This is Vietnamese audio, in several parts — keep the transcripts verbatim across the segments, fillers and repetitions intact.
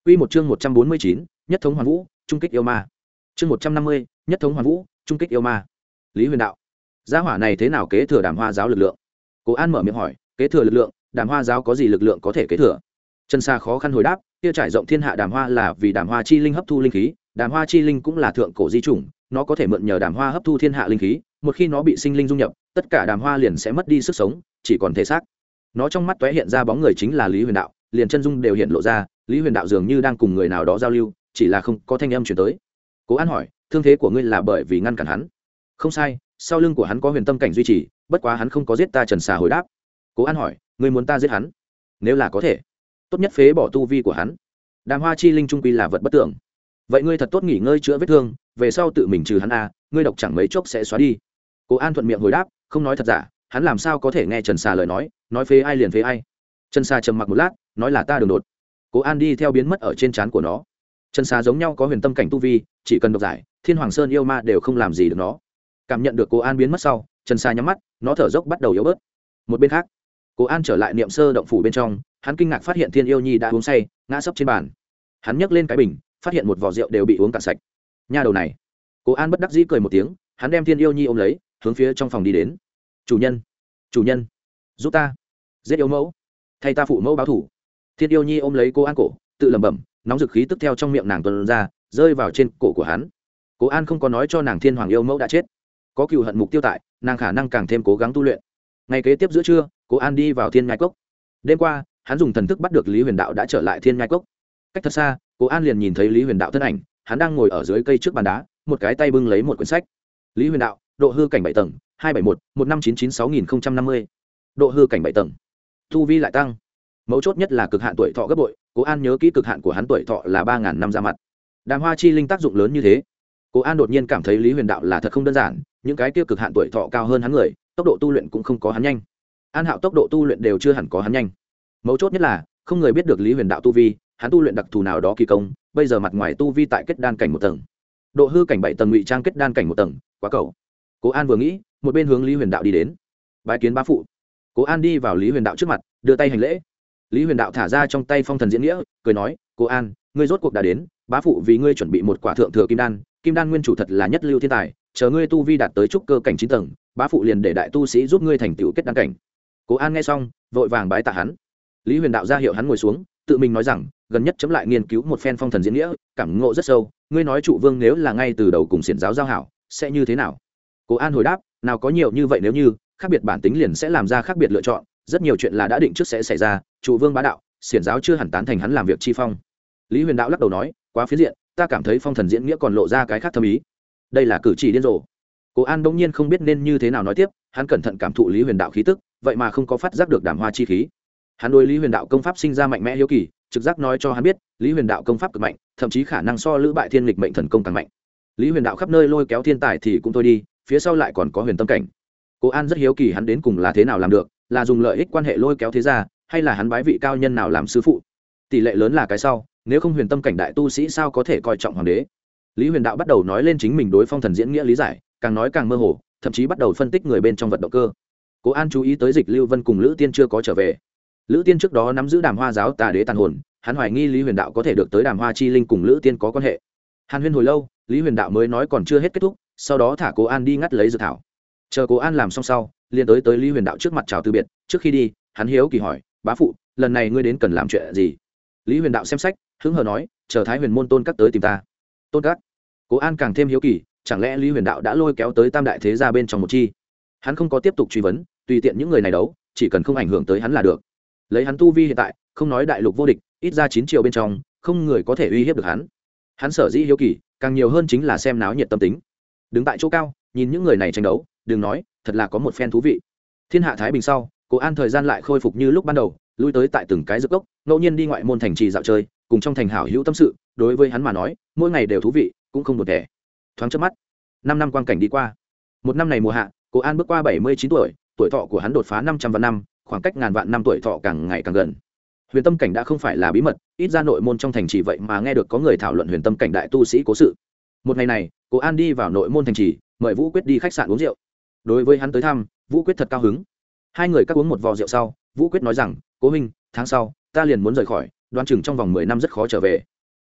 Quy một chương một trăm bốn mươi chín, nhất thống hoàn vũ, trung kích yêu ma. Chương một trăm năm mươi, nhất thống hoàn vũ, trung kích yêu ma. Lý Huyền Đạo, gia hỏa này thế nào kế thừa Đàm Hoa giáo lực lượng? Cố An mở miệng hỏi, kế thừa lực lượng, Đàm Hoa giáo có gì lực lượng có thể kế thừa? Trần Sa khó khăn hồi đáp, kia trải rộng thiên hạ Đàm Hoa là vì Đàm Hoa chi linh hấp thu linh khí, Đàm Hoa chi linh cũng là thượng cổ di chủng, nó có thể mượn nhờ Đàm Hoa hấp thu thiên hạ linh khí, một khi nó bị sinh linh dung nhập, tất cả Đàm Hoa liền sẽ mất đi sức sống, chỉ còn thể xác. Nó trong mắt tóe hiện ra bóng người chính là Lý Huyền Đạo, liền chân dung đều hiện lộ ra, Lý Huyền Đạo dường như đang cùng người nào đó giao lưu, chỉ là không có thanh âm truyền tới. Cố An hỏi, thương thế của ngươi là bởi vì ngăn cản hắn? Không sai, sau lưng của hắn có huyền tâm cảnh duy trì, bất quá hắn không có giết ta. Trần Xà hồi đáp. Cố An hỏi, ngươi muốn ta giết hắn? Nếu là có thể, tốt nhất phế bỏ tu vi của hắn. Đàm Hoa chi linh trung quy là vật bất tưởng, vậy ngươi thật tốt nghỉ ngơi chữa vết thương, về sau tự mình trừ hắn a, ngươi độc chẳng mấy chốc sẽ xóa đi. Cố An thuận miệng hồi đáp, không nói thật giả, hắn làm sao có thể nghe Trần Xà lời nói, nói phế ai liền phế ai. Trần Xà trầm mặc một lát, nói là ta đường đột. Cố An đi theo biến mất ở trên trán của nó. Trần Xà giống nhau có huyền tâm cảnh tu vi, chỉ cần độc giải, Thiên Hoàng Sơn yêu ma đều không làm gì được nó. Cảm nhận được Cố An biến mất sau, Trần Xà nhắm mắt, nó thở dốc bắt đầu yếu bớt. Một bên khác, Cố An trở lại niệm sơ động phủ bên trong, hắn kinh ngạc phát hiện Thiên Yêu Nhi đã uống say, ngã sấp trên bàn. Hắn nhấc lên cái bình, phát hiện một vò rượu đều bị uống cạn sạch. Nha đầu này. Cố An bất đắc dĩ cười một tiếng, hắn đem Thiên Yêu Nhi ôm lấy, hướng phía trong phòng đi đến. "Chủ nhân, chủ nhân, giúp ta giết yêu mẫu, thay ta phụ mẫu báo thù." Thiên Yêu Nhi ôm lấy Cố An cổ, tự lẩm bẩm, nóng dực khí tức theo trong miệng nàng tuôn ra, rơi vào trên cổ của hắn. Cố An không có nói cho nàng Thiên Hoàng yêu mẫu đã chết, có cừu hận mục tiêu tại, nàng khả năng càng thêm cố gắng tu luyện. Ngày kế tiếp giữa trưa, Cố An đi vào Thiên Nhai Cốc. Đêm qua, hắn dùng thần thức bắt được Lý Huyền Đạo đã trở lại Thiên Nhai Cốc. Cách thật xa, Cố An liền nhìn thấy Lý Huyền Đạo thân ảnh, hắn đang ngồi ở dưới cây trước bàn đá, một cái tay bưng lấy một quyển sách. Lý Huyền Đạo, độ hư cảnh bảy tầng, hai bảy một, một năm chín chín sáu nghìn không trăm năm mươi. Độ hư cảnh bảy tầng. Tu vi lại tăng. Mấu chốt nhất là cực hạn tuổi thọ gấp bội, Cố An nhớ kỹ cực hạn của hắn tuổi thọ là ba ngàn năm ra mặt. Đàm Hoa chi linh tác dụng lớn như thế. Cố An đột nhiên cảm thấy Lý Huyền Đạo là thật không đơn giản, những cái kia cực hạn tuổi thọ cao hơn hắn người, tốc độ tu luyện cũng không có hắn nhanh. An Hạo tốc độ tu luyện đều chưa hẳn có hắn nhanh. Mấu chốt nhất là, không người biết được Lý Huyền Đạo tu vi, hắn tu luyện đặc thù nào đó kỳ công, bây giờ mặt ngoài tu vi tại kết đan cảnh một tầng, độ hư cảnh bảy tầng ngụy trang kết đan cảnh một tầng, quá cầu. Cố An vừa nghĩ, một bên hướng Lý Huyền Đạo đi đến. Bái kiến bá phụ. Cố An đi vào Lý Huyền Đạo trước mặt, đưa tay hành lễ. Lý Huyền Đạo thả ra trong tay phong thần diễn nghĩa, cười nói, "Cố An, ngươi rốt cuộc đã đến, bá phụ vì ngươi chuẩn bị một quả thượng thừa kim đan, kim đan nguyên chủ thật là nhất lưu thiên tài, chờ ngươi tu vi đạt tới trúc cơ cảnh chín tầng, bá phụ liền để đại tu sĩ giúp ngươi thành tựu kết đan cảnh." Cố An nghe xong, vội vàng bái tạ hắn. Lý Huyền Đạo ra hiệu hắn ngồi xuống, tự mình nói rằng, gần nhất chấm lại nghiên cứu một phen phong thần diễn nghĩa, cảm ngộ rất sâu, ngươi nói trụ vương nếu là ngay từ đầu cùng xiển giáo giao hảo, sẽ như thế nào? Cố An hồi đáp, nào có nhiều như vậy, nếu như khác biệt bản tính liền sẽ làm ra khác biệt lựa chọn, rất nhiều chuyện là đã định trước sẽ xảy ra, trụ vương bá đạo, xiển giáo chưa hẳn tán thành hắn làm việc chi phong. Lý Huyền Đạo lắc đầu nói, quá phiến diện, ta cảm thấy phong thần diễn nghĩa còn lộ ra cái khác thâm ý. Đây là cử chỉ điên rồ. Cố An bỗng nhiên không biết nên như thế nào nói tiếp, hắn cẩn thận cảm thụ Lý Huyền Đạo khí tức, vậy mà không có phát giác được Đàm Hoa chi khí. Hắn đối Lý Huyền Đạo công pháp sinh ra mạnh mẽ hiếu kỳ, trực giác nói cho hắn biết, Lý Huyền Đạo công pháp cực mạnh, thậm chí khả năng so Lữ Bại Thiên Lịch mệnh thần công càng mạnh. Lý Huyền Đạo khắp nơi lôi kéo thiên tài thì cũng thôi đi, phía sau lại còn có huyền tâm cảnh. Cố An rất hiếu kỳ hắn đến cùng là thế nào làm được, là dùng lợi ích quan hệ lôi kéo thế gia, hay là hắn bái vị cao nhân nào làm sư phụ. Tỷ lệ lớn là cái sau, nếu không huyền tâm cảnh đại tu sĩ sao có thể coi trọng hoàng đế. Lý Huyền Đạo bắt đầu nói lên chính mình đối phong thần diễn nghĩa lý giải, càng nói càng mơ hồ, thậm chí bắt đầu phân tích người bên trong vật động cơ. Cố An chú ý tới Dịch Lưu Vân cùng Lữ Tiên chưa có trở về. Lữ Tiên trước đó nắm giữ Đàm Hoa giáo tà đế tàn hồn, hắn hoài nghi Lý Huyền Đạo có thể được tới Đàm Hoa chi linh cùng Lữ Tiên có quan hệ. Hàn huyên hồi lâu, Lý Huyền Đạo mới nói còn chưa hết kết thúc, sau đó thả Cố An đi ngắt lấy dược thảo. Chờ Cố An làm xong sau, liền tới tới Lý Huyền Đạo trước mặt chào từ biệt, trước khi đi, hắn hiếu kỳ hỏi, "Bá phụ, lần này ngươi đến cần làm chuyện gì?" Lý Huyền Đạo xem sách, hứng hờ nói, "Chờ Thái Huyền môn Tôn Các tới tìm ta." Tôn Các? Cố An càng thêm hiếu kỳ, chẳng lẽ Lý Huyền Đạo đã lôi kéo tới tam đại thế gia bên trong một chi? Hắn không có tiếp tục truy vấn, tùy tiện những người này đấu, chỉ cần không ảnh hưởng tới hắn là được. Lấy hắn tu vi hiện tại, không nói đại lục vô địch, ít ra chín triệu bên trong, không người có thể uy hiếp được hắn. Hắn sở dĩ hiếu kỳ, càng nhiều hơn chính là xem náo nhiệt tâm tính. Đứng tại chỗ cao, nhìn những người này tranh đấu, đừng nói, thật là có một phen thú vị. Thiên hạ thái bình sau, Cố An thời gian lại khôi phục như lúc ban đầu, lui tới tại từng cái dược cốc, ngẫu nhiên đi ngoại môn thành trì dạo chơi, cùng trong thành hảo hữu tâm sự, đối với hắn mà nói, mỗi ngày đều thú vị, cũng không buồn tẻ. Thoáng chớp mắt, năm năm quang cảnh đi qua. Một năm này mùa hạ, Cố An bước qua bảy mươi chín tuổi, tuổi thọ của hắn đột phá năm trăm vạn năm, khoảng cách ngàn vạn năm tuổi thọ càng ngày càng gần. Huyền tâm cảnh đã không phải là bí mật, ít ra nội môn trong thành trì vậy mà nghe được có người thảo luận huyền tâm cảnh đại tu sĩ cố sự. Một ngày này, Cố An đi vào nội môn thành trì, mời Vũ Quyết đi khách sạn uống rượu. Đối với hắn tới thăm, Vũ Quyết thật cao hứng. Hai người các uống một vò rượu sau, Vũ Quyết nói rằng, "Cố huynh, tháng sau ta liền muốn rời khỏi, đoán chừng trong vòng mười năm rất khó trở về,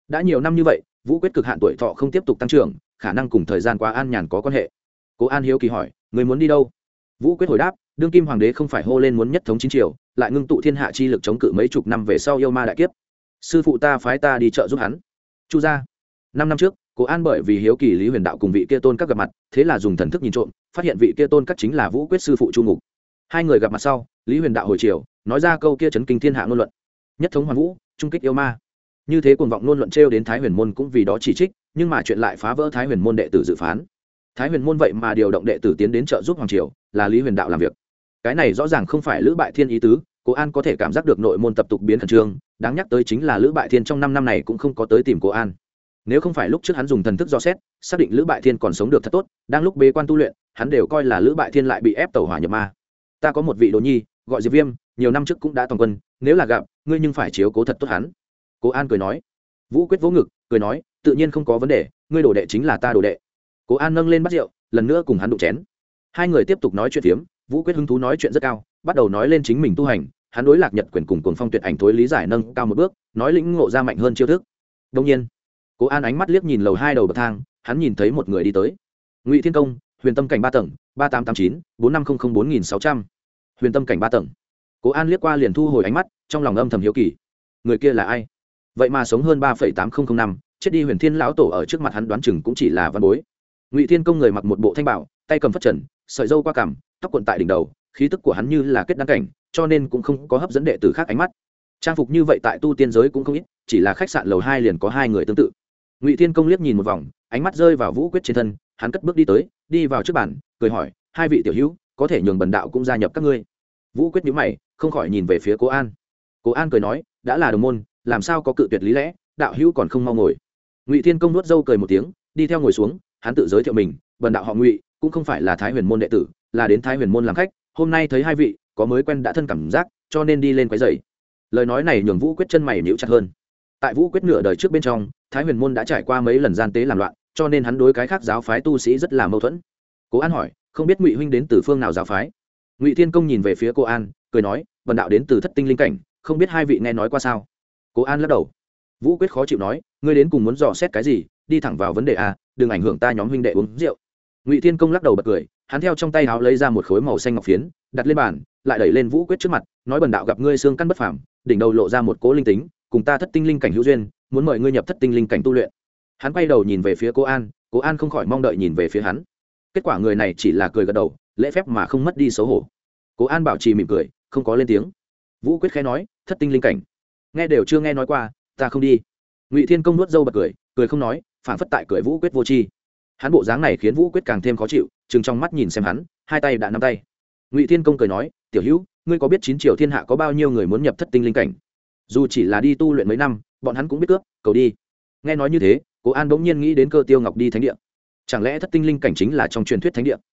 đã nhiều năm như vậy vũ quyết cực hạn tuổi thọ không tiếp tục tăng trưởng, khả năng cùng thời gian quá an nhàn có quan hệ. Cố An hiếu kỳ hỏi, người muốn đi đâu? Vũ quyết hồi đáp, đương kim hoàng đế không phải hô lên muốn nhất thống chín triều, lại ngưng tụ thiên hạ chi lực chống cự mấy chục năm về sau yêu ma đại kiếp, sư phụ ta phái ta đi trợ giúp hắn. Chu gia. Năm năm trước, Cố An bởi vì hiếu kỳ Lý Huyền Đạo cùng vị kia tôn các gặp mặt, thế là dùng thần thức nhìn trộm, phát hiện vị kia tôn các chính là Vũ quyết sư phụ Chu Ngục. Hai người gặp mặt sau, Lý Huyền Đạo hồi chiều, nói ra câu kia chấn kinh thiên hạ ngôn luận, nhất thống hoàn vũ, trung kích yêu ma. Như thế cuồng vọng ngôn luận trêu đến Thái Huyền môn cũng vì đó chỉ trích, nhưng mà chuyện lại phá vỡ Thái Huyền môn đệ tử dự phán. Thái Huyền môn vậy mà điều động đệ tử tiến đến trợ giúp hoàng triều, là Lý Huyền Đạo làm việc. Cái này rõ ràng không phải Lữ Bại Thiên ý tứ. Cố An có thể cảm giác được nội môn tập tục biến khẩn trương, đáng nhắc tới chính là Lữ Bại Thiên trong năm năm này cũng không có tới tìm Cố An. Nếu không phải lúc trước hắn dùng thần thức dò xét, xác định Lữ Bại Thiên còn sống được thật tốt, đang lúc bế quan tu luyện, hắn đều coi là Lữ Bại Thiên lại bị ép tẩu hỏa nhập ma. Ta có một vị đồ nhi, gọi Diệp Viêm, nhiều năm trước cũng đã toàn quân, nếu là gặp, ngươi nhưng phải chiếu cố thật tốt hắn. Cố An cười nói. Vũ quyết vỗ ngực, cười nói, tự nhiên không có vấn đề, ngươi đồ đệ chính là ta đồ đệ. Cố An nâng lên bát rượu, lần nữa cùng hắn đụng chén. Hai người tiếp tục nói chuyện phiếm, Vũ quyết hứng thú nói chuyện rất cao, bắt đầu nói lên chính mình tu hành, hắn đối Lạc Nhật quyền cùng Cuồng Phong Tuyệt Ảnh thối lý giải nâng cao một bước, nói lĩnh ngộ ra mạnh hơn chiêu thức. Đương nhiên, Cố An ánh mắt liếc nhìn lầu hai đầu bậc thang, hắn nhìn thấy một người đi tới. Ngụy Thiên Công, Huyền Tâm cảnh ba tầng, ba tám tám chín, bốn năm không không bốn nghìn sáu trăm. Huyền Tâm cảnh ba tầng. Cố An liếc qua liền thu hồi ánh mắt, trong lòng âm thầm hiếu kỳ. Người kia là ai? Vậy mà sống hơn ba phẩy tám không không năm, chết đi Huyền Thiên lão tổ ở trước mặt hắn đoán chừng cũng chỉ là văn bối. Ngụy Thiên Công người mặc một bộ thanh bảo, tay cầm phất trần, sợi râu qua cằm, tóc cuộn tại đỉnh đầu, khí tức của hắn như là kết đan cảnh, cho nên cũng không có hấp dẫn đệ tử khác ánh mắt. Trang phục như vậy tại tu tiên giới cũng không ít, chỉ là khách sạn lầu hai liền có hai người tương tự. Ngụy Thiên Công liếc nhìn một vòng, ánh mắt rơi vào Vũ quyết trên thân, hắn cất bước đi tới, đi vào trước bàn, cười hỏi, hai vị tiểu hữu, có thể nhường bần đạo cũng gia nhập các ngươi? Vũ quyết nhíu mày, không khỏi nhìn về phía Cố An. Cố An cười nói, đã là đồng môn, làm sao có cự tuyệt lý lẽ, đạo hữu còn không mau ngồi. Ngụy Thiên Công nuốt râu cười một tiếng, đi theo ngồi xuống, hắn tự giới thiệu mình, bần đạo họ Ngụy, cũng không phải là Thái Huyền môn đệ tử, là đến Thái Huyền môn làm khách, hôm nay thấy hai vị, có mới quen đã thân cảm giác, cho nên đi lên quấy rầy. Lời nói này nhường Vũ quyết chân mày nhíu chặt hơn. Tại Vũ quyết nửa đời trước bên trong, Thái Huyền môn đã trải qua mấy lần gian tế làm loạn, cho nên hắn đối cái khác giáo phái tu sĩ rất là mâu thuẫn. Cố An hỏi, không biết Ngụy huynh đến từ phương nào giáo phái? Ngụy Thiên Công nhìn về phía Cố An, cười nói, bần đạo đến từ Thất Tinh Linh cảnh, không biết hai vị nghe nói qua sao? Cố An lắc đầu. Vũ quyết khó chịu nói, ngươi đến cùng muốn dò xét cái gì, đi thẳng vào vấn đề a, đừng ảnh hưởng ta nhóm huynh đệ uống rượu. Ngụy Thiên Công lắc đầu bật cười, hắn theo trong tay áo lấy ra một khối màu xanh ngọc phiến, đặt lên bàn, lại đẩy lên Vũ quyết trước mặt, nói bần đạo gặp ngươi xương căn bất phàm, đỉnh đầu lộ ra một cỗ linh tính, cùng ta Thất Tinh Linh cảnh hữu duyên, muốn mời ngươi nhập Thất Tinh Linh cảnh tu luyện. Hắn quay đầu nhìn về phía Cố An, Cố An không khỏi mong đợi nhìn về phía hắn. Kết quả người này chỉ là cười gật đầu, lễ phép mà không mất đi xấu hổ. Cố An bảo trì mỉm cười, không có lên tiếng. Vũ quyết khẽ nói, Thất Tinh Linh cảnh, nghe đều chưa nghe nói qua, ta không đi. Ngụy Thiên Công nuốt râu bật cười, cười không nói, phản phất tại cười Vũ quyết vô tri. Hắn bộ dáng này khiến Vũ quyết càng thêm khó chịu, trừng trong mắt nhìn xem hắn, hai tay đã nắm tay. Ngụy Thiên Công cười nói, tiểu hữu, ngươi có biết chín triều thiên hạ có bao nhiêu người muốn nhập Thất Tinh Linh cảnh? Dù chỉ là đi tu luyện mấy năm, bọn hắn cũng biết cướp, cầu đi. Nghe nói như thế, Cố An bỗng nhiên nghĩ đến Cơ Tiêu Ngọc đi thánh địa. Chẳng lẽ Thất Tinh Linh cảnh chính là trong truyền thuyết thánh địa?